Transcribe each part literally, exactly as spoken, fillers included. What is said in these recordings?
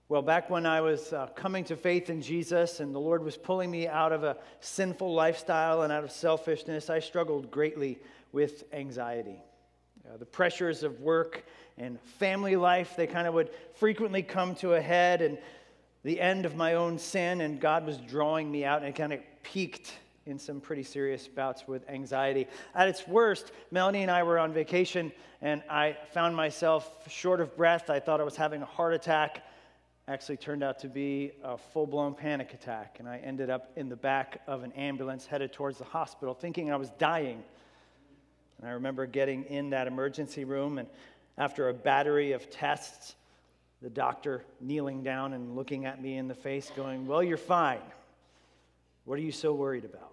Well, back when I was uh, coming to faith in Jesus and the Lord was pulling me out of a sinful lifestyle and out of selfishness, I struggled greatly with anxiety. Uh, the pressures of work and family life, they kind of would frequently come to a head, and the end of my own sin, and God was drawing me out, and it kind of peaked in some pretty serious bouts with anxiety. At its worst, Melanie and I were on vacation, and I found myself short of breath. I thought I was having a heart attack. Actually turned out to be a full-blown panic attack, and I ended up in the back of an ambulance headed towards the hospital thinking I was dying. And I remember getting in that emergency room, and after a battery of tests, the doctor kneeling down and looking at me in the face going, "Well, you're fine. What are you so worried about?"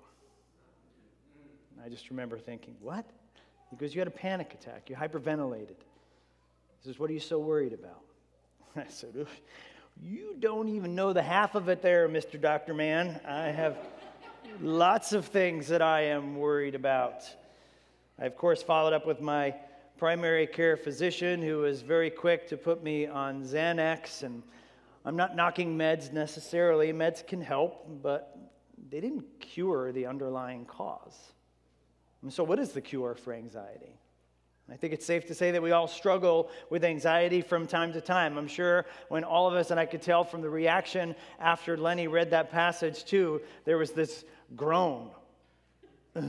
And I just remember thinking, "What?" He goes, "You had a panic attack. You hyperventilated." He says, "What are you so worried about?" I said, "Oof. You don't even know the half of it there, Mister Doctor Man. I have lots of things that I am worried about." I, of course, followed up with my primary care physician, who was very quick to put me on Xanax. And I'm not knocking meds necessarily. Meds can help, but they didn't cure the underlying cause. And so what is the cure for anxiety? I think it's safe to say that we all struggle with anxiety from time to time. I'm sure when all of us, and I could tell from the reaction after Lenny read that passage too, there was this groan. Ugh.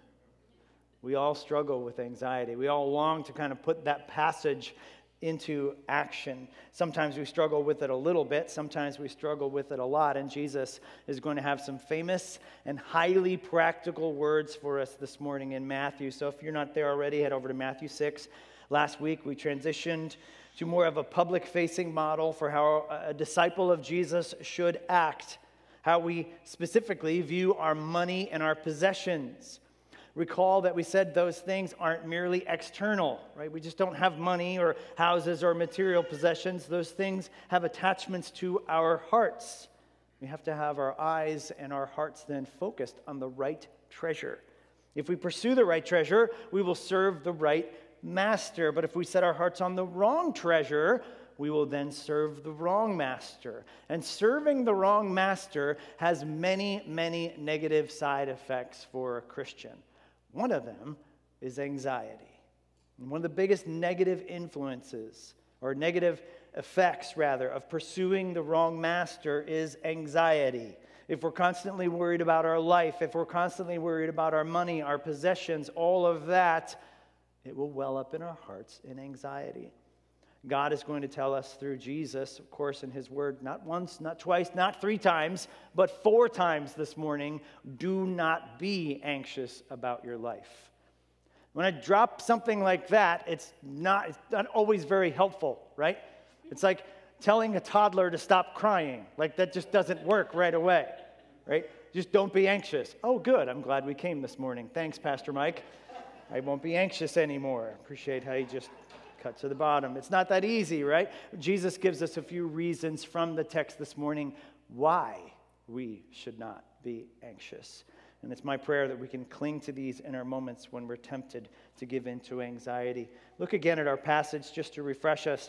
We all struggle with anxiety. We all long to kind of put that passage into action. Sometimes we struggle with it a little bit. Sometimes we struggle with it a lot. And Jesus is going to have some famous and highly practical words for us this morning in Matthew. So if you're not there already, head over to Matthew six. Last week we transitioned to more of a public-facing model for how a disciple of Jesus should act, how we specifically view our money and our possessions. Recall that we said those things aren't merely external, right? We just don't have money or houses or material possessions. Those things have attachments to our hearts. We have to have our eyes and our hearts then focused on the right treasure. If we pursue the right treasure, we will serve the right master. But if we set our hearts on the wrong treasure, we will then serve the wrong master. And serving the wrong master has many, many negative side effects for a Christian. One of them is anxiety. And one of the biggest negative influences, or negative effects, rather, of pursuing the wrong master is anxiety. If we're constantly worried about our life, if we're constantly worried about our money, our possessions, all of that, it will well up in our hearts in anxiety. God is going to tell us through Jesus, of course, in his word, not once, not twice, not three times, but four times this morning, do not be anxious about your life. When I drop something like that, it's not, it's not always very helpful, right? It's like telling a toddler to stop crying. Like that just doesn't work right away, right? Just don't be anxious. Oh, good. I'm glad we came this morning. Thanks, Pastor Mike. I won't be anxious anymore. Appreciate how you just cut to the bottom. It's not that easy, right? Jesus gives us a few reasons from the text this morning why we should not be anxious. And it's my prayer that we can cling to these in our moments when we're tempted to give in to anxiety. Look again at our passage just to refresh us.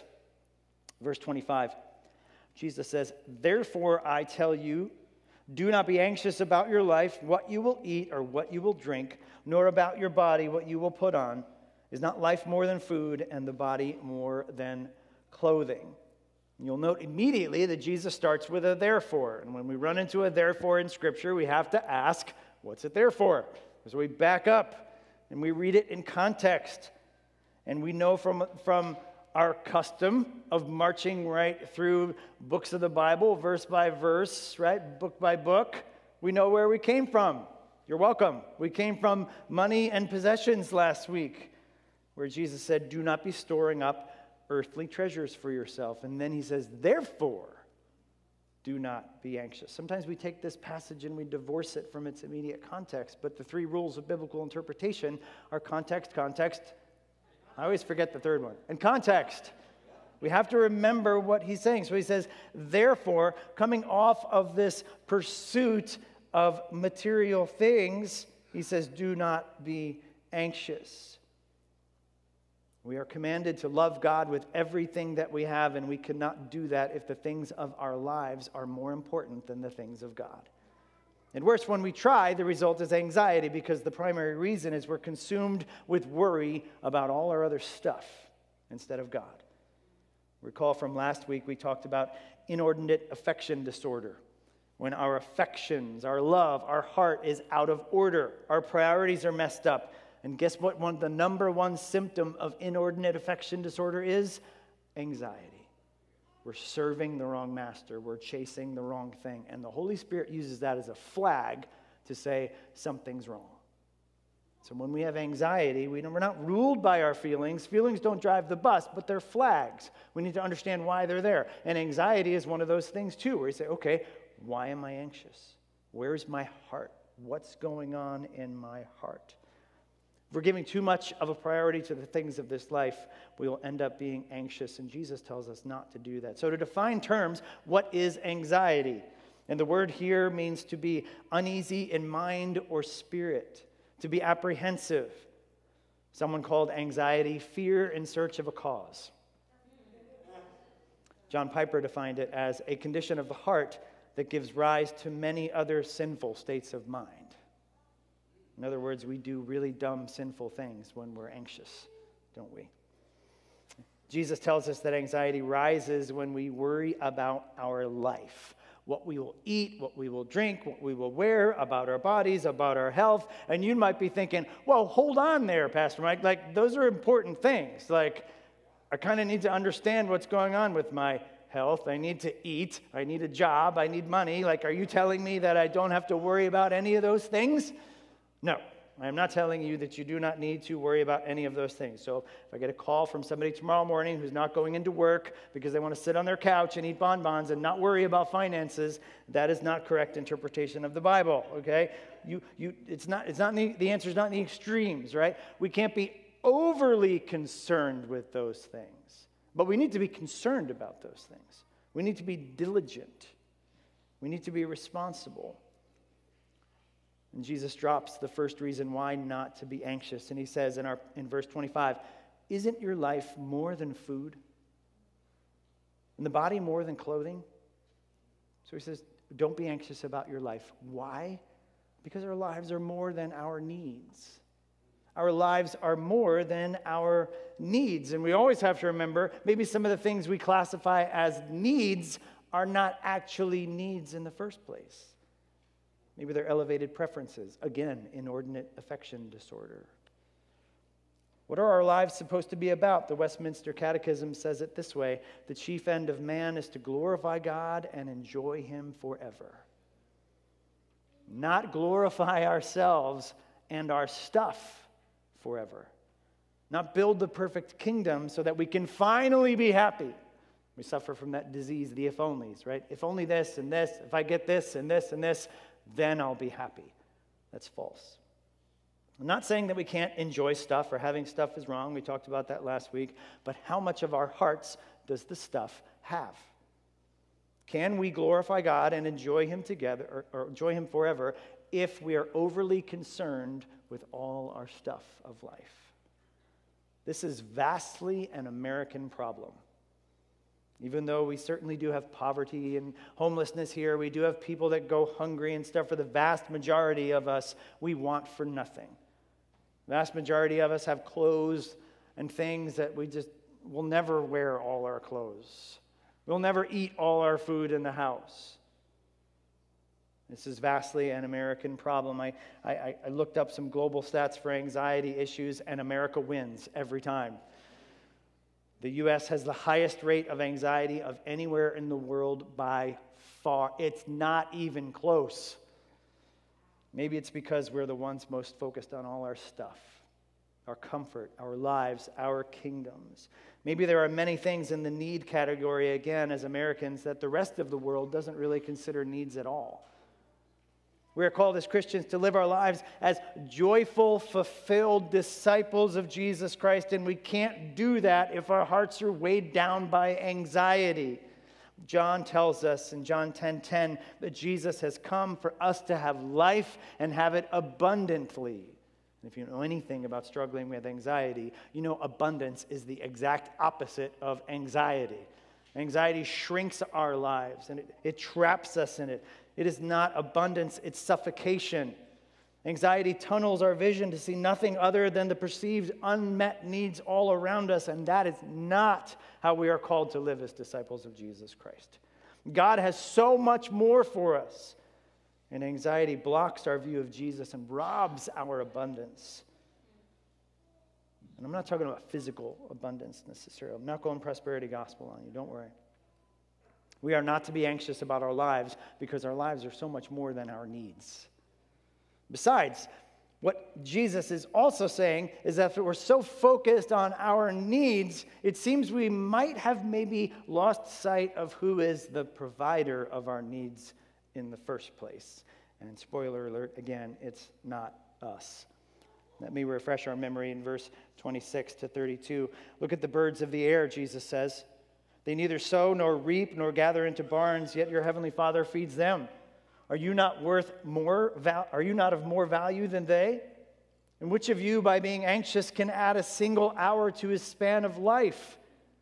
Verse twenty-five. Jesus says, "Therefore I tell you, do not be anxious about your life, what you will eat or what you will drink, nor about your body, what you will put on. Is not life more than food, and the body more than clothing?" You'll note immediately that Jesus starts with a therefore. And when we run into a therefore in Scripture, we have to ask, what's it there for? So we back up and we read it in context. And we know from, from our custom of marching right through books of the Bible, verse by verse, right, book by book, we know where we came from. You're welcome. We came from money and possessions last week, where Jesus said, do not be storing up earthly treasures for yourself. And then he says, therefore, do not be anxious. Sometimes we take this passage and we divorce it from its immediate context, but the three rules of biblical interpretation are context, context. I always forget the third one. And context. We have to remember what he's saying. So he says, therefore, coming off of this pursuit of material things, he says, do not be anxious. We are commanded to love God with everything that we have, and we cannot do that if the things of our lives are more important than the things of God. And worse, when we try, the result is anxiety, because the primary reason is we're consumed with worry about all our other stuff instead of God. Recall from last week, we talked about inordinate affection disorder. When our affections, our love, our heart is out of order, our priorities are messed up. And guess what one the number one symptom of inordinate affection disorder is? Anxiety. We're serving the wrong master. We're chasing the wrong thing. And the Holy Spirit uses that as a flag to say something's wrong. So when we have anxiety, we know we're not ruled by our feelings. Feelings don't drive the bus, but they're flags. We need to understand why they're there. And anxiety is one of those things too, where you say, okay, why am I anxious? Where's my heart? What's going on in my heart? If we're giving too much of a priority to the things of this life, we will end up being anxious, and Jesus tells us not to do that. So to define terms, what is anxiety? And the word here means to be uneasy in mind or spirit, to be apprehensive. Someone called anxiety fear in search of a cause. John Piper defined it as a condition of the heart that gives rise to many other sinful states of mind. In other words, we do really dumb, sinful things when we're anxious, don't we? Jesus tells us that anxiety rises when we worry about our life. What we will eat, what we will drink, what we will wear, about our bodies, about our health. And you might be thinking, well, hold on there, Pastor Mike. Like, those are important things. Like, I kind of need to understand what's going on with my health. I need to eat. I need a job. I need money. Like, are you telling me that I don't have to worry about any of those things? No, I am not telling you that you do not need to worry about any of those things. So if I get a call from somebody tomorrow morning who's not going into work because they want to sit on their couch and eat bonbons and not worry about finances, that is not correct interpretation of the Bible, okay? You, you, it's not, it's not the, the answer is not in the extremes, right? We can't be overly concerned with those things, but we need to be concerned about those things. We need to be diligent. We need to be responsible. And Jesus drops the first reason why not to be anxious. And he says in our in verse twenty-five, isn't your life more than food? And the body more than clothing? So he says, don't be anxious about your life. Why? Because our lives are more than our needs. Our lives are more than our needs. And we always have to remember, maybe some of the things we classify as needs are not actually needs in the first place. Maybe they're elevated preferences. Again, inordinate affection disorder. What are our lives supposed to be about? The Westminster Catechism says it this way: the chief end of man is to glorify God and enjoy him forever. Not glorify ourselves and our stuff forever. Not build the perfect kingdom so that we can finally be happy. We suffer from that disease, the if-onlys, right? If only this and this, if I get this and this and this, then I'll be happy. That's false. I'm not saying that we can't enjoy stuff or having stuff is wrong. We talked about that last week. But how much of our hearts does the stuff have? Can we glorify God and enjoy him together, or, or enjoy him forever, if we are overly concerned with all our stuff of life? This is vastly an American problem. Even though we certainly do have poverty and homelessness here, we do have people that go hungry and stuff. For the vast majority of us, we want for nothing. The vast majority of us have clothes and things that we just will never wear all our clothes. We'll never eat all our food in the house. This is vastly an American problem. I, I, I looked up some global stats for anxiety issues, and America wins every time. The U S has the highest rate of anxiety of anywhere in the world by far. It's not even close. Maybe it's because we're the ones most focused on all our stuff, our comfort, our lives, our kingdoms. Maybe there are many things in the need category, again, as Americans, that the rest of the world doesn't really consider needs at all. We are called as Christians to live our lives as joyful, fulfilled disciples of Jesus Christ, and we can't do that if our hearts are weighed down by anxiety. John tells us in John ten ten that Jesus has come for us to have life and have it abundantly. And if you know anything about struggling with anxiety, you know abundance is the exact opposite of anxiety. Anxiety shrinks our lives, and it, it traps us in it. It is not abundance, it's suffocation. Anxiety tunnels our vision to see nothing other than the perceived unmet needs all around us, and that is not how we are called to live as disciples of Jesus Christ. God has so much more for us, and anxiety blocks our view of Jesus and robs our abundance. And I'm not talking about physical abundance necessarily. I'm not going prosperity gospel on you, don't worry. We are not to be anxious about our lives because our lives are so much more than our needs. Besides, what Jesus is also saying is that if we're so focused on our needs, it seems we might have maybe lost sight of who is the provider of our needs in the first place. And spoiler alert, again, it's not us. Let me refresh our memory in verse twenty-six to thirty-two. Look at the birds of the air, Jesus says. They neither sow nor reap nor gather into barns, yet your heavenly Father feeds them. Are you not worth more? Val- are you not of more value than they? And which of you, by being anxious, can add a single hour to his span of life?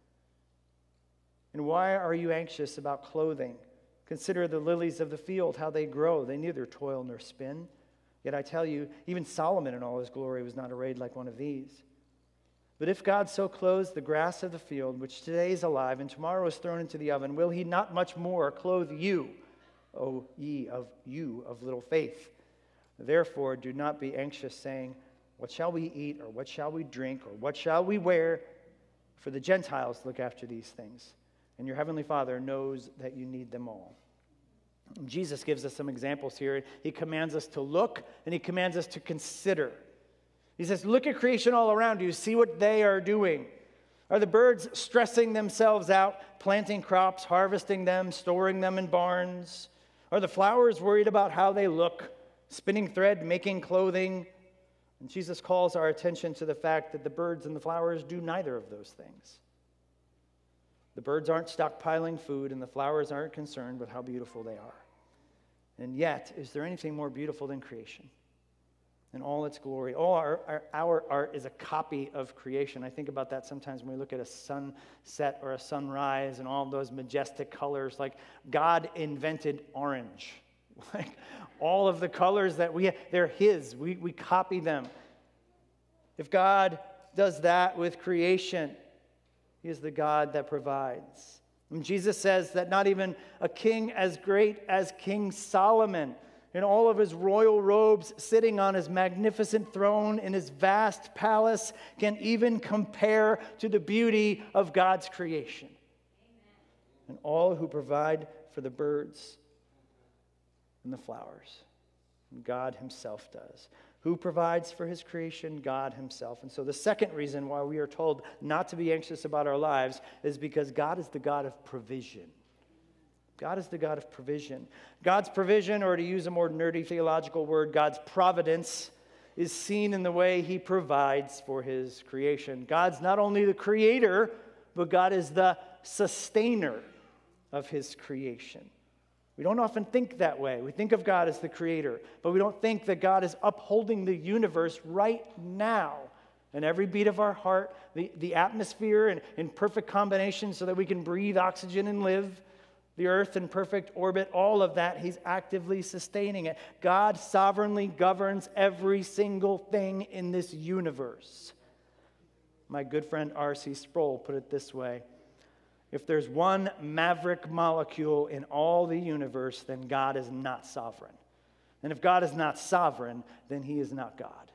And why are you anxious about clothing? Consider the lilies of the field, how they grow. They neither toil nor spin. Yet I tell you, even Solomon in all his glory was not arrayed like one of these. But if God so clothes the grass of the field, which today is alive and tomorrow is thrown into the oven, will he not much more clothe you, O ye of you of little faith? Therefore do not be anxious, saying, what shall we eat, or what shall we drink, or what shall we wear? For the Gentiles look after these things, and your heavenly Father knows that you need them all. Jesus gives us some examples here. He commands us to look, and he commands us to consider. He says, look at creation all around you. See what they are doing. Are the birds stressing themselves out, planting crops, harvesting them, storing them in barns? Are the flowers worried about how they look, spinning thread, making clothing? And Jesus calls our attention to the fact that the birds and the flowers do neither of those things. The birds aren't stockpiling food, and the flowers aren't concerned with how beautiful they are. And yet, is there anything more beautiful than creation? In all its glory. All our, our, our art is a copy of creation. I think about that sometimes when we look at a sunset or a sunrise and all of those majestic colors. Like, God invented orange. Like, all of the colors that we have, they're his. We, we copy them. If God does that with creation, he is the God that provides. And Jesus says that not even a king as great as King Solomon, in all of his royal robes, sitting on his magnificent throne in his vast palace, can even compare to the beauty of God's creation. Amen. And all who provide for the birds and the flowers, and God himself does. Who provides for his creation? God himself. And so the second reason why we are told not to be anxious about our lives is because God is the God of provision. God is the God of provision. God's provision, or to use a more nerdy theological word, God's providence, is seen in the way he provides for his creation. God's not only the creator, but God is the sustainer of his creation. We don't often think that way. We think of God as the creator, but we don't think that God is upholding the universe right now. And every beat of our heart, the, the atmosphere in, in perfect combination so that we can breathe oxygen and live, the earth in perfect orbit, all of that, he's actively sustaining it. God sovereignly governs every single thing in this universe. My good friend R C Sproul put it this way: if there's one maverick molecule in all the universe, then God is not sovereign. And if God is not sovereign, then he is not God.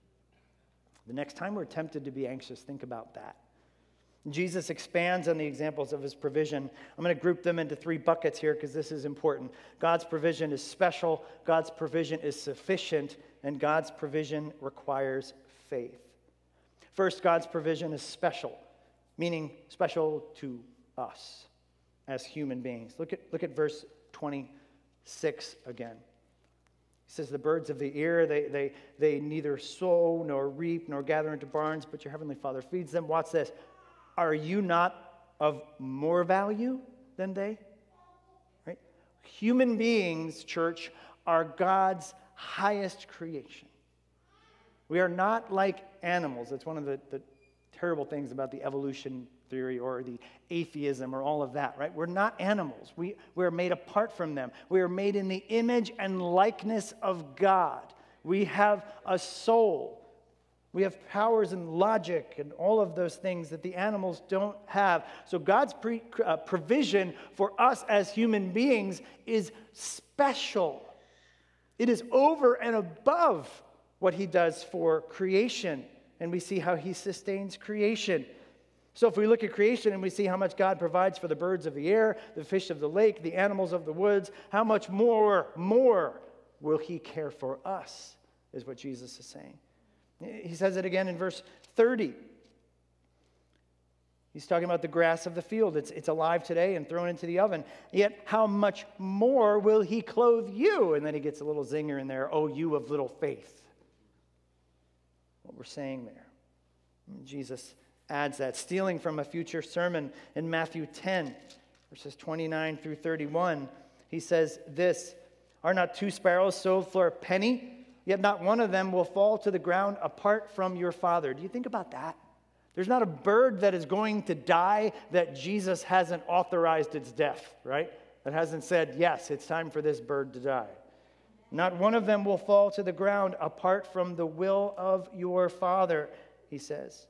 The next time we're tempted to be anxious, think about that. Jesus expands on the examples of his provision. I'm going to group them into three buckets here because this is important. God's provision is special, God's provision is sufficient, and God's provision requires faith. First, God's provision is special, meaning special to us as human beings. Look at, look at verse twenty-six again. He says, the birds of the air, they, they, they neither sow nor reap nor gather into barns, but your heavenly Father feeds them. Watch this. Are you not of more value than they? Right? Human beings, church, are God's highest creation. We are not like animals. That's one of the, the terrible things about the evolution theory or the atheism or all of that, right? We're not animals. We, we're made apart from them. We are made in the image and likeness of God. We have a soul. We have powers and logic and all of those things that the animals don't have. So God's pre, uh, provision for us as human beings is special. It is over and above what he does for creation. And we see how he sustains creation. So if we look at creation and we see how much God provides for the birds of the air, the fish of the lake, the animals of the woods, how much more, more will he care for us, is what Jesus is saying. He says it again in verse thirty. He's talking about the grass of the field. It's, it's alive today and thrown into the oven. Yet how much more will he clothe you? And then he gets a little zinger in there. Oh, you of little faith. What we're saying there. Jesus adds that, stealing from a future sermon in Matthew ten, verses twenty-nine through thirty-one. He says this, are not two sparrows sold for a penny? Yet not one of them will fall to the ground apart from your Father. Do you think about that? There's not a bird that is going to die that Jesus hasn't authorized its death, right? That hasn't said, yes, it's time for this bird to die. Not one of them will fall to the ground apart from the will of your Father, he says.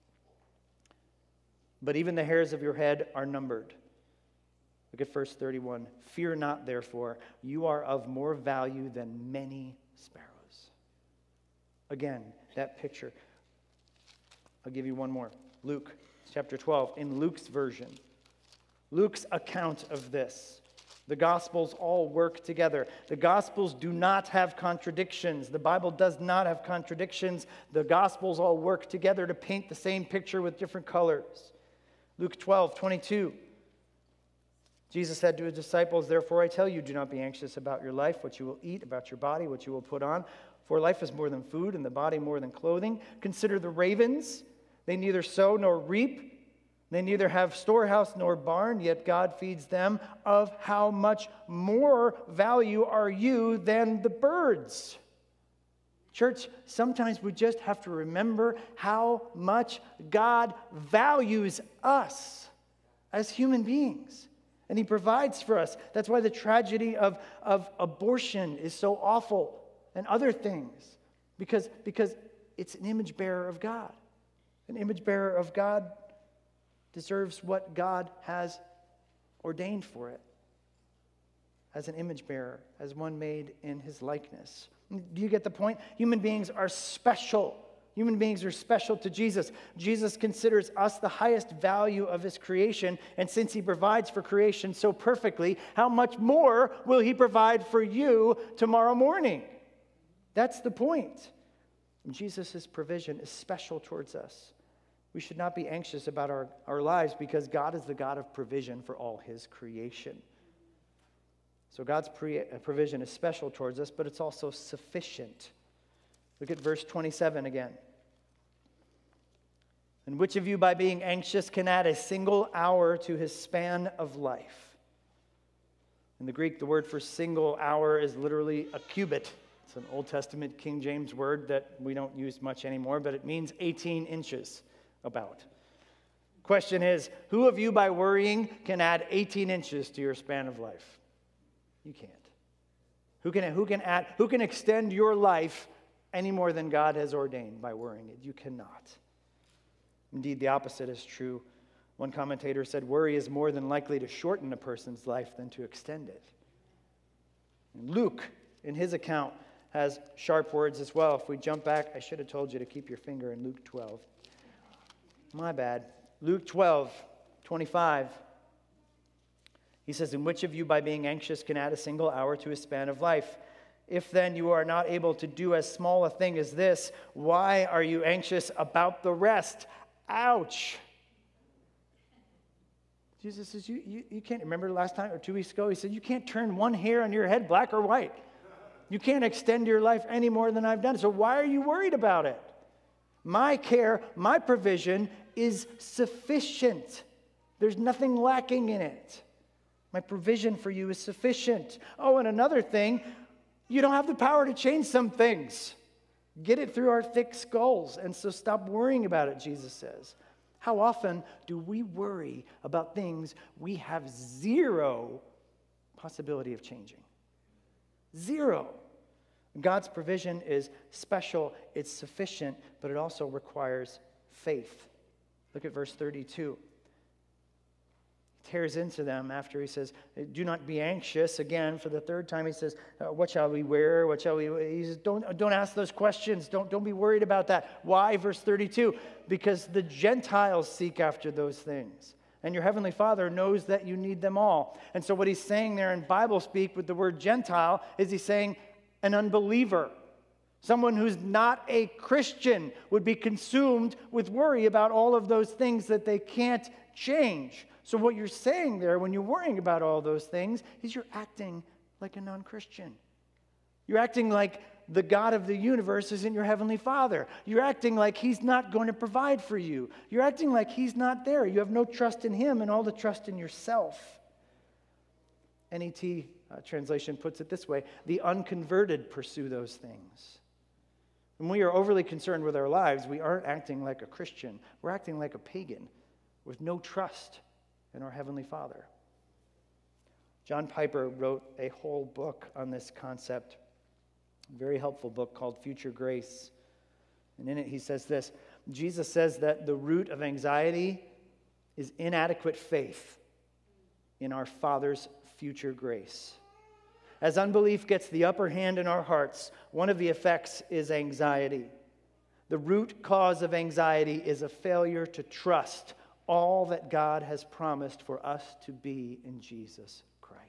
But even the hairs of your head are numbered. Look at verse thirty-one. Fear not, therefore, you are of more value than many sparrows. Again, that picture. I'll give you one more. Luke chapter twelve, in Luke's version. Luke's account of this. The Gospels all work together. The Gospels do not have contradictions. The Bible does not have contradictions. The Gospels all work together to paint the same picture with different colors. Luke twelve, twenty-two. Jesus said to his disciples, therefore I tell you, do not be anxious about your life, what you will eat, about your body, what you will put on. For life is more than food, and the body more than clothing. Consider the ravens. They neither sow nor reap. They neither have storehouse nor barn, yet God feeds them. Of how much more value are you than the birds? Church, sometimes we just have to remember how much God values us as human beings. And he provides for us. That's why the tragedy of, of abortion is so awful. And other things, because, because it's an image bearer of God. An image bearer of God deserves what God has ordained for it. As an image bearer, as one made in his likeness. Do you get the point? Human beings are special. Human beings are special to Jesus. Jesus considers us the highest value of his creation, and since he provides for creation so perfectly, how much more will he provide for you tomorrow morning? That's the point. Jesus' provision is special towards us. We should not be anxious about our, our lives because God is the God of provision for all his creation. So God's pre- provision is special towards us, but it's also sufficient. Look at verse twenty-seven again. And which of you by being anxious can add a single hour to his span of life? In the Greek, the word for single hour is literally a cubit. It's an Old Testament King James word that we don't use much anymore, but it means eighteen inches, about. Question is, who of you by worrying can add eighteen inches to your span of life? You can't. Who can, who can add, who can extend your life any more than God has ordained by worrying it? You cannot. Indeed, the opposite is true. One commentator said, worry is more than likely to shorten a person's life than to extend it. And Luke, in his account, has sharp words as well. If we jump back, I should have told you to keep your finger in Luke twelve. My bad. Luke twelve, twenty-five. He says, and which of you by being anxious can add a single hour to his span of life? If then you are not able to do as small a thing as this, why are you anxious about the rest? Ouch. Jesus says, you, you, you can't, remember last time or two weeks ago, he said, you can't turn one hair on your head black or white. You can't extend your life any more than I've done. So why are you worried about it? My care, my provision is sufficient. There's nothing lacking in it. My provision for you is sufficient. Oh, and another thing, you don't have the power to change some things. get it through our thick skulls. And so stop worrying about it, Jesus says. How often do we worry about things we have zero possibility of changing? Zero. God's provision is special, it's sufficient, but it also requires faith. Look at verse thirty-two. He tears into them after he says, do not be anxious. Again, for the third time, he says, what shall we wear? What shall we... He says, don't, don't ask those questions. Don't, don't be worried about that. Why? Verse thirty-two, because the Gentiles seek after those things. And your heavenly Father knows that you need them all. And so what he's saying there in Bible speak with the word Gentile is he's saying an unbeliever. Someone who's not a Christian would be consumed with worry about all of those things that they can't change. So what you're saying there when you're worrying about all those things is you're acting like a non-Christian. You're acting like the God of the universe isn't your heavenly Father. You're acting like he's not going to provide for you. You're acting like he's not there. You have no trust in him and all the trust in yourself. N E T uh, translation puts it this way: the unconverted pursue those things. When we are overly concerned with our lives, we aren't acting like a Christian. We're acting like a pagan with no trust in our heavenly Father. John Piper wrote a whole book on this concept. Very helpful book called Future Grace. And in it he says this: Jesus says that the root of anxiety is inadequate faith in our Father's future grace. As unbelief gets the upper hand in our hearts, one of the effects is anxiety. The root cause of anxiety is a failure to trust all that God has promised for us to be in Jesus Christ.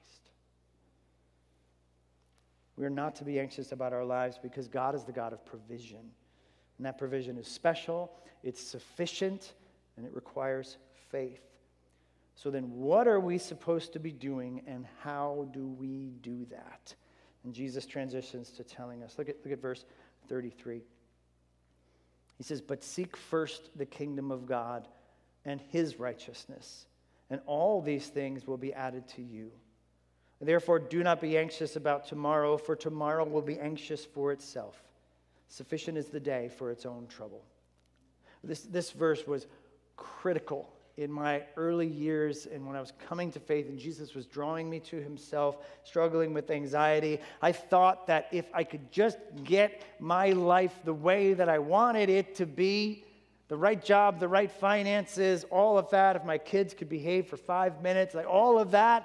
We are not to be anxious about our lives because God is the God of provision. And that provision is special, it's sufficient, and it requires faith. So then what are we supposed to be doing, and how do we do that? And Jesus transitions to telling us. Look at, look at verse thirty-three. He says, but seek first the kingdom of God and his righteousness, and all these things will be added to you. Therefore, do not be anxious about tomorrow, for tomorrow will be anxious for itself. Sufficient is the day for its own trouble. This, this verse was critical in my early years and when I was coming to faith and Jesus was drawing me to himself, struggling with anxiety. I thought that if I could just get my life the way that I wanted it to be, the right job, the right finances, all of that, if my kids could behave for five minutes, like all of that,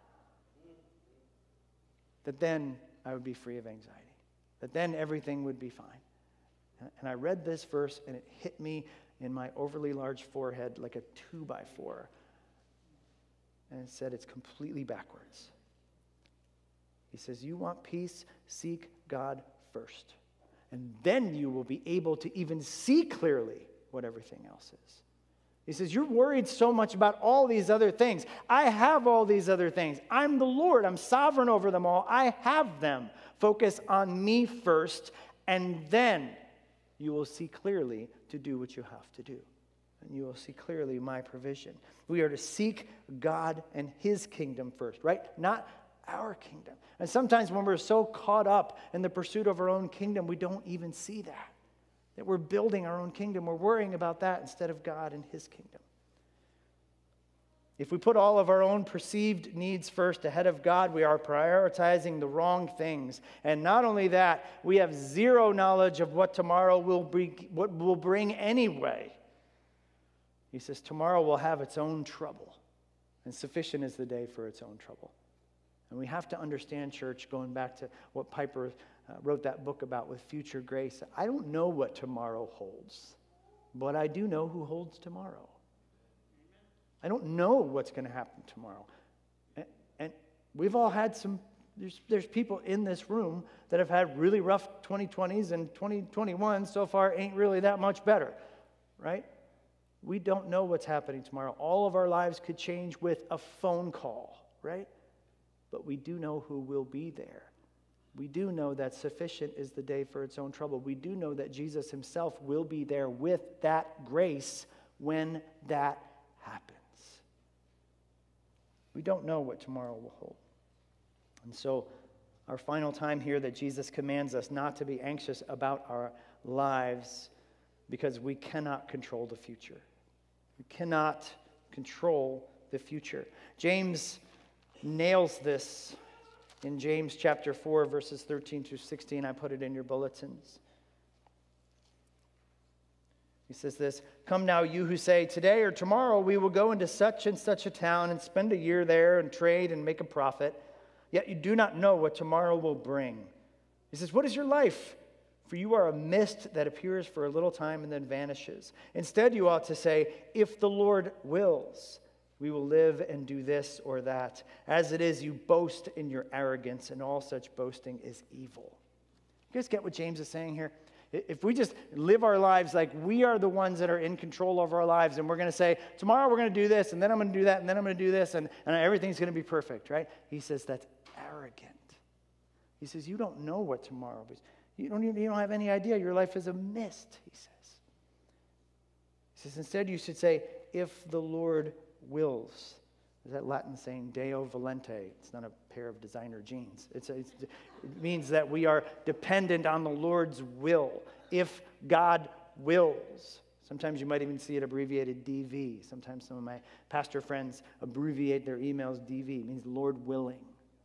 that then I would be free of anxiety, that then everything would be fine. And I read this verse and it hit me in my overly large forehead like a two by four. And it said it's completely backwards. He says, you want peace, seek God first. And then you will be able to even see clearly what everything else is. He says, you're worried so much about all these other things. I have all these other things. I'm the Lord. I'm sovereign over them all. I have them. Focus on me first, and then you will see clearly to do what you have to do. And you will see clearly my provision. We are to seek God and his kingdom first, right? Not our kingdom. And sometimes when we're so caught up in the pursuit of our own kingdom, we don't even see that. That we're building our own kingdom. We're worrying about that instead of God and his kingdom. If we put all of our own perceived needs first ahead of God, we are prioritizing the wrong things. And not only that, we have zero knowledge of what tomorrow will bring, what will bring anyway. He says, tomorrow will have its own trouble, and sufficient is the day for its own trouble. And we have to understand, church, going back to what Piper uh, wrote that book about with Future Grace. I don't know what tomorrow holds, but I do know who holds tomorrow. I don't know what's going to happen tomorrow. And, and we've all had some, there's, there's people in this room that have had really rough twenty twenties, and twenty twenty-one so far ain't really that much better, right? We don't know what's happening tomorrow. All of our lives could change with a phone call, right? But we do know who will be there. We do know that sufficient is the day for its own trouble. We do know that Jesus himself will be there with that grace when that happens. We don't know what tomorrow will hold. And so our final time here that Jesus commands us not to be anxious about our lives because we cannot control the future. We cannot control the future. James nails this in James chapter four, verses thirteen through sixteen. I put it in your bulletins. He says this, "Come now, you who say, today or tomorrow we will go into such and such a town and spend a year there and trade and make a profit. Yet you do not know what tomorrow will bring." He says, "What is your life? For you are a mist that appears for a little time and then vanishes. Instead, you ought to say, if the Lord wills, we will live and do this or that. As it is, you boast in your arrogance, and all such boasting is evil." You guys get what James is saying here? If we just live our lives like we are the ones that are in control of our lives, and we're going to say, tomorrow we're going to do this, and then I'm going to do that, and then I'm going to do this, and, and everything's going to be perfect, right? He says that's arrogant. He says, you don't know what tomorrow is. You don't, even, you don't have any idea. Your life is a mist, he says. He says, instead you should say, if the Lord wills. Is that Latin saying Deo volente? It's not a pair of designer jeans. It's, a, it's, it means that we are dependent on the Lord's will. If God wills. Sometimes you might even see it abbreviated D V. Sometimes some of my pastor friends abbreviate their emails D V. It means Lord willing.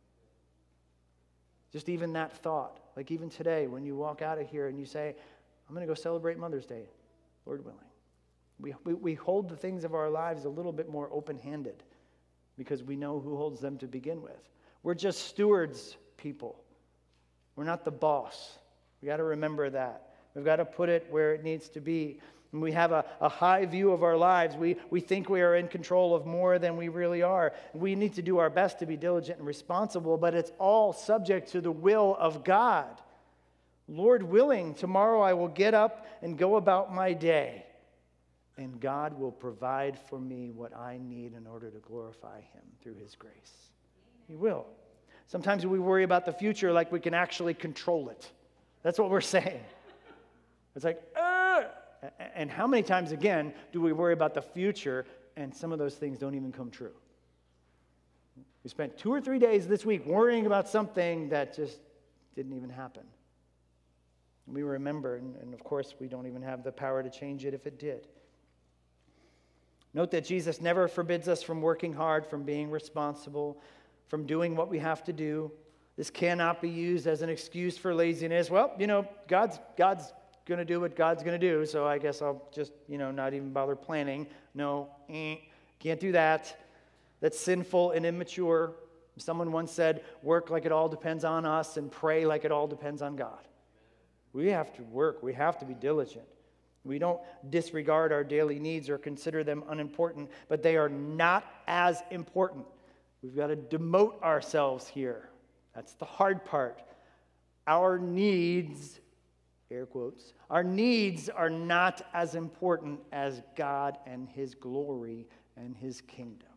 Just even that thought. Like even today, when you walk out of here and you say, I'm going to go celebrate Mother's Day, Lord willing. We, we, we hold the things of our lives a little bit more open-handed because we know who holds them to begin with. We're just stewards, people. We're not the boss. We got to remember that. We've got to put it where it needs to be. And we have a, a high view of our lives. We, we think we are in control of more than we really are. We need to do our best to be diligent and responsible, but it's all subject to the will of God. Lord willing, tomorrow I will get up and go about my day, and God will provide for me what I need in order to glorify him through his grace. He will. Sometimes we worry about the future like we can actually control it. That's what we're saying. It's like, uh, and how many times, again, do we worry about the future and some of those things don't even come true? We spent two or three days this week worrying about something that just didn't even happen. We remember, and, and of course, we don't even have the power to change it if it did. Note that Jesus never forbids us from working hard, from being responsible, from doing what we have to do. This cannot be used as an excuse for laziness. Well, you know, God's God's going to do what God's going to do, so I guess I'll just, you know, not even bother planning. No, eh, can't do that. That's sinful and immature. Someone once said, work like it all depends on us and pray like it all depends on God. We have to work. We have to be diligent. We don't disregard our daily needs or consider them unimportant, but they are not as important. We've got to demote ourselves here. That's the hard part. Our needs, air quotes, our needs are not as important as God and his glory and his kingdom.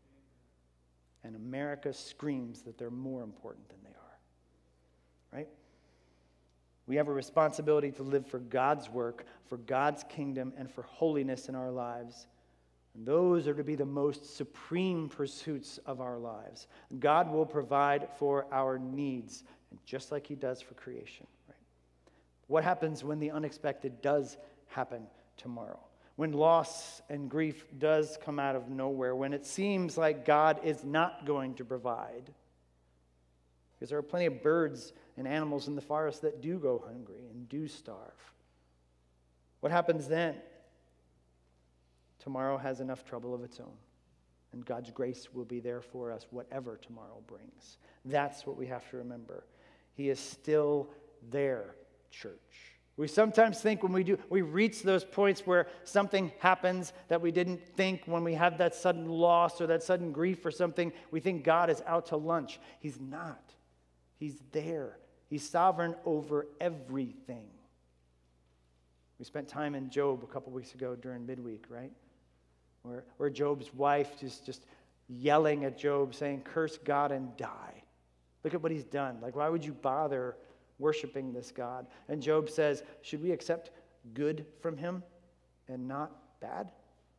And America screams that they're more important than they are. Right? We have a responsibility to live for God's work, for God's kingdom, and for holiness in our lives. And those are to be the most supreme pursuits of our lives. God will provide for our needs, just like he does for creation. Right? What happens when the unexpected does happen tomorrow? When loss and grief does come out of nowhere, when it seems like God is not going to provide. Because there are plenty of birds and animals in the forest that do go hungry and do starve. What happens then? Tomorrow has enough trouble of its own. And God's grace will be there for us, whatever tomorrow brings. That's what we have to remember. He is still there, church. We sometimes think when we do, we reach those points where something happens that we didn't think when we have that sudden loss or that sudden grief or something, we think God is out to lunch. He's not. He's there. He's sovereign over everything. We spent time in Job a couple weeks ago during midweek, right? Where, where Job's wife just, just yelling at Job, saying, curse God and die. Look at what he's done. Like, why would you bother worshiping this God? And Job says, should we accept good from him and not bad?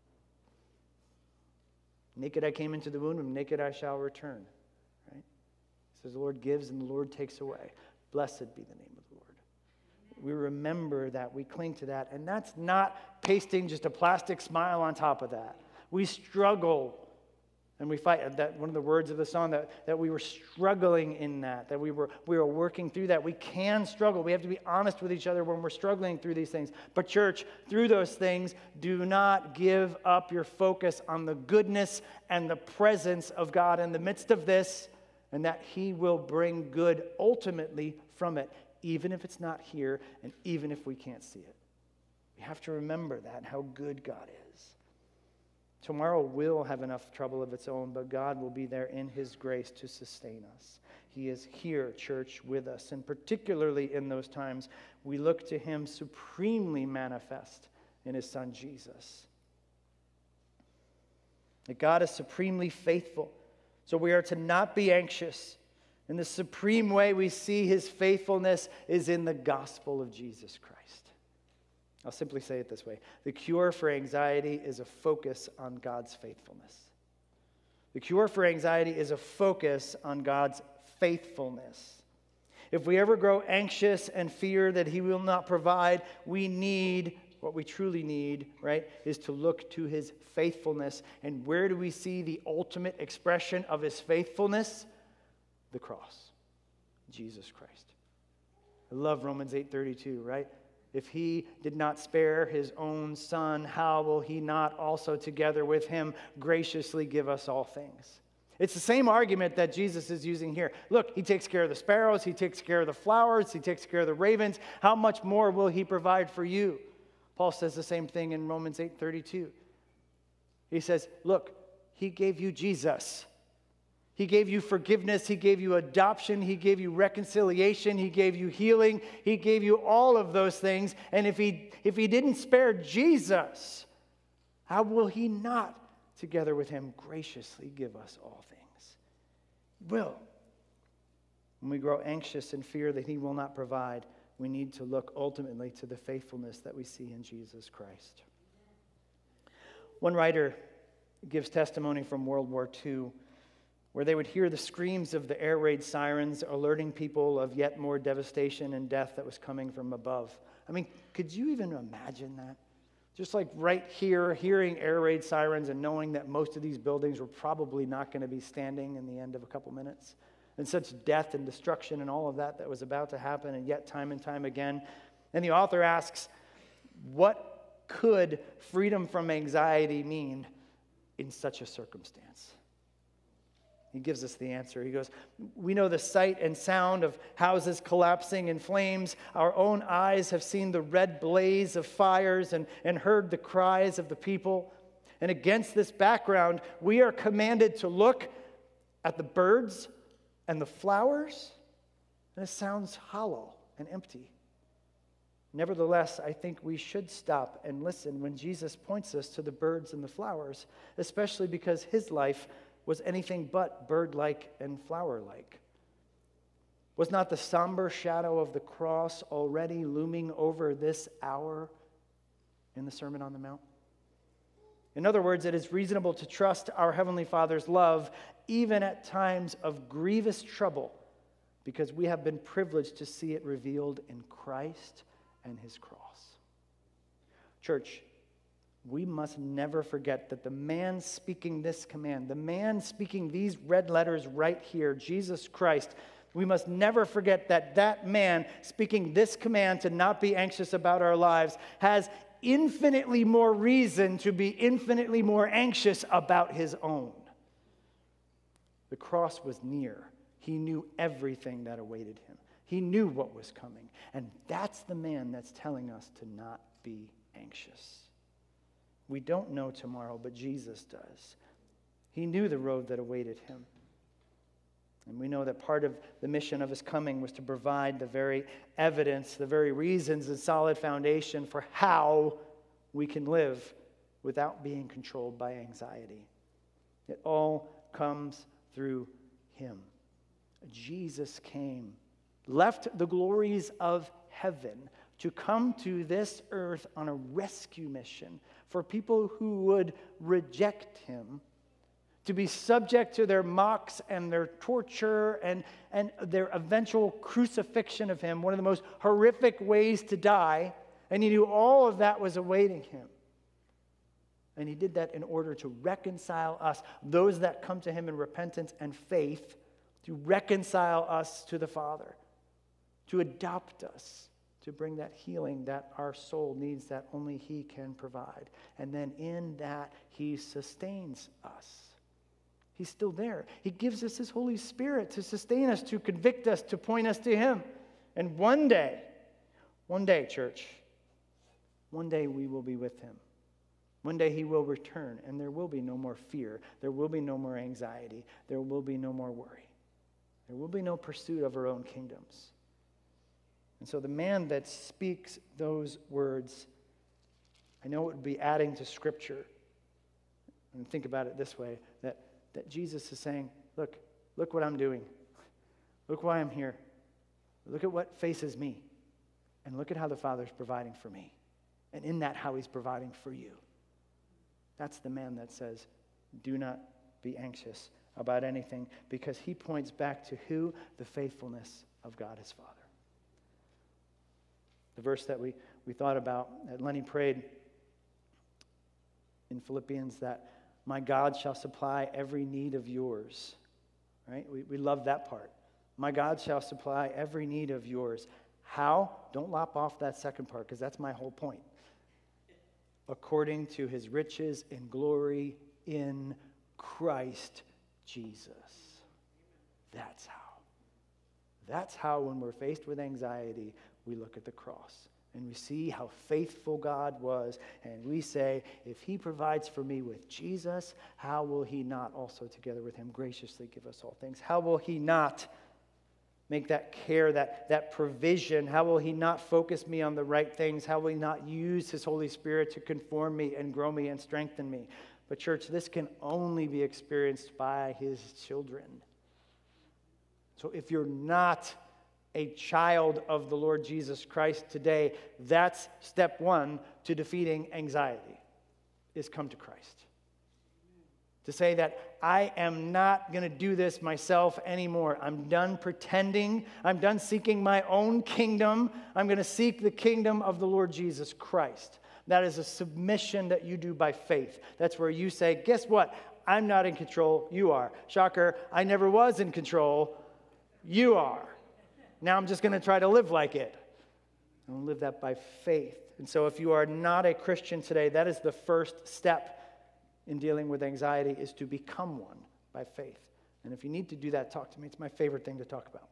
Naked I came into the womb, and naked I shall return. Right? It says the Lord gives and the Lord takes away. Blessed be the name of the Lord. we remember that, we cling to that. And that's not pasting just a plastic smile on top of that. We struggle and we fight. That one of the words of the song, that, that we were struggling in that, that we were, we were working through that. We can struggle. We have to be honest with each other when we're struggling through these things. But church, through those things, do not give up your focus on the goodness and the presence of God in the midst of this, and that he will bring good ultimately from it, even if it's not here and even if we can't see it. We have to remember that, how good God is. Tomorrow will have enough trouble of its own, but God will be there in his grace to sustain us. He is here, church, with us. And particularly in those times, we look to him supremely manifest in his son Jesus. That God is supremely faithful. So we are to not be anxious. And the supreme way we see his faithfulness is in the gospel of Jesus Christ. I'll simply say it this way. The cure for anxiety is a focus on God's faithfulness. The cure for anxiety is a focus on God's faithfulness. If we ever grow anxious and fear that he will not provide, we need, what we truly need, right, is to look to his faithfulness. And where do we see the ultimate expression of his faithfulness? The cross. Jesus Christ. I love Romans eight thirty-two, right? If he did not spare his own son, how will he not also together with him graciously give us all things? It's the same argument that Jesus is using here. Look, he takes care of the sparrows, he takes care of the flowers, he takes care of the ravens. How much more will he provide for you? Paul says the same thing in Romans eight thirty-two. He says, look, he gave you Jesus. He gave you forgiveness. He gave you adoption. He gave you reconciliation. He gave you healing. He gave you all of those things. And if he, if he didn't spare Jesus, how will he not, together with him, graciously give us all things? He will. When we grow anxious and fear that he will not provide, we need to look ultimately to the faithfulness that we see in Jesus Christ. One writer gives testimony from World War Two, where they would hear the screams of the air raid sirens alerting people of yet more devastation and death that was coming from above. I mean, could you even imagine that? Just like right here, hearing air raid sirens and knowing that most of these buildings were probably not going to be standing in the end of a couple minutes. And such death and destruction and all of that that was about to happen, and yet time and time again. And the author asks, what could freedom from anxiety mean in such a circumstance? He gives us the answer. He goes, we know the sight and sound of houses collapsing in flames. Our own eyes have seen the red blaze of fires and, and heard the cries of the people. And against this background, we are commanded to look at the birds and the flowers, and it sounds hollow and empty. Nevertheless, I think we should stop and listen when Jesus points us to the birds and the flowers, especially because his life was anything but bird-like and flower-like. Was not the somber shadow of the cross already looming over this hour in the Sermon on the Mount? In other words, it is reasonable to trust our Heavenly Father's love even at times of grievous trouble, because we have been privileged to see it revealed in Christ and his cross. Church, we must never forget that the man speaking this command, the man speaking these red letters right here, Jesus Christ, we must never forget that that man speaking this command to not be anxious about our lives has infinitely more reason to be infinitely more anxious about his own. The cross was near. He knew everything that awaited him. He knew what was coming. And that's the man that's telling us to not be anxious. We don't know tomorrow, but Jesus does. He knew the road that awaited him. And we know that part of the mission of his coming was to provide the very evidence, the very reasons and solid foundation for how we can live without being controlled by anxiety. It all comes through him. Jesus came, left the glories of heaven to come to this earth on a rescue mission for people who would reject him, to be subject to their mocks and their torture and, and their eventual crucifixion of him, one of the most horrific ways to die, and he knew all of that was awaiting him. And he did that in order to reconcile us, those that come to him in repentance and faith, to reconcile us to the Father, to adopt us, to bring that healing that our soul needs that only he can provide. And then in that, he sustains us. He's still there. He gives us his Holy Spirit to sustain us, to convict us, to point us to him. And one day, one day, church, one day we will be with him. One day he will return, and there will be no more fear. There will be no more anxiety. There will be no more worry. There will be no pursuit of our own kingdoms. And so the man that speaks those words, I know it would be adding to Scripture. And think about it this way, that, that Jesus is saying, look, look what I'm doing. Look why I'm here. Look at what faces me. And look at how the Father's providing for me. And in that, how he's providing for you. That's the man that says, do not be anxious about anything, because he points back to who? The faithfulness of God his Father. The verse that we, we thought about, that Lenny prayed in Philippians, that my God shall supply every need of yours. Right? We, we love that part. My God shall supply every need of yours. How? Don't lop off that second part, because that's my whole point. According to his riches in glory in Christ Jesus. That's how. That's how, when we're faced with anxiety, we look at the cross and we see how faithful God was, and we say, if he provides for me with Jesus, how will he not also together with him graciously give us all things? How will he not make that care, that, that provision? How will he not focus me on the right things? How will he not use his Holy Spirit to conform me and grow me and strengthen me? But church, this can only be experienced by his children. So if you're not a child of the Lord Jesus Christ today, that's step one to defeating anxiety, is come to Christ. To say that I am not going to do this myself anymore. I'm done pretending. I'm done seeking my own kingdom. I'm going to seek the kingdom of the Lord Jesus Christ. That is a submission that you do by faith. That's where you say, guess what? I'm not in control. You are. Shocker, I never was in control. You are. Now I'm just going to try to live like it. And live that by faith. And so if you are not a Christian today, that is the first step in dealing with anxiety, is to become one by faith. And if you need to do that, talk to me. It's my favorite thing to talk about.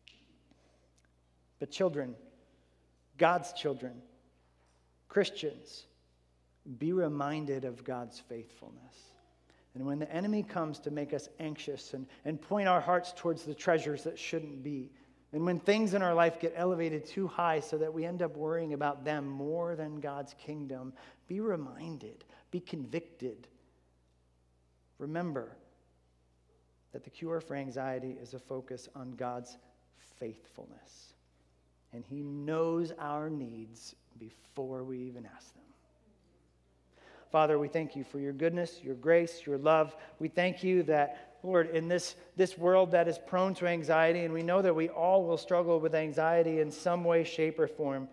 But children, God's children, Christians, be reminded of God's faithfulness. And when the enemy comes to make us anxious and, and point our hearts towards the treasures that shouldn't be, and when things in our life get elevated too high so that we end up worrying about them more than God's kingdom, be reminded, be convicted. Remember that the cure for anxiety is a focus on God's faithfulness. And he knows our needs before we even ask them. Father, we thank you for your goodness, your grace, your love. We thank you that, Lord, in this, this world that is prone to anxiety, and we know that we all will struggle with anxiety in some way, shape, or form.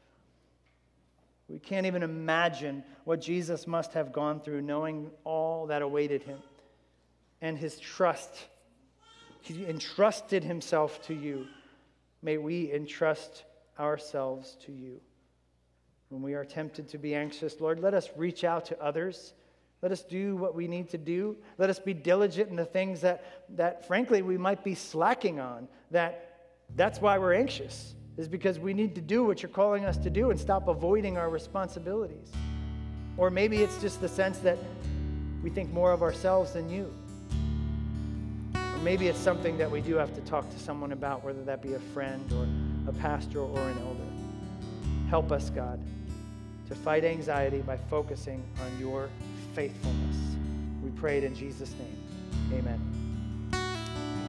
We can't even imagine what Jesus must have gone through knowing all that awaited him. And his trust. He entrusted himself to you. May we entrust ourselves to you. When we are tempted to be anxious, Lord, let us reach out to others. Let us do what we need to do. Let us be diligent in the things that, that frankly, we might be slacking on. That that's why we're anxious, is because we need to do what you're calling us to do and stop avoiding our responsibilities. Or maybe it's just the sense that we think more of ourselves than you. Or maybe it's something that we do have to talk to someone about, whether that be a friend or a pastor or an elder. Help us, God, to fight anxiety by focusing on your faithfulness. We pray it in Jesus' name. Amen.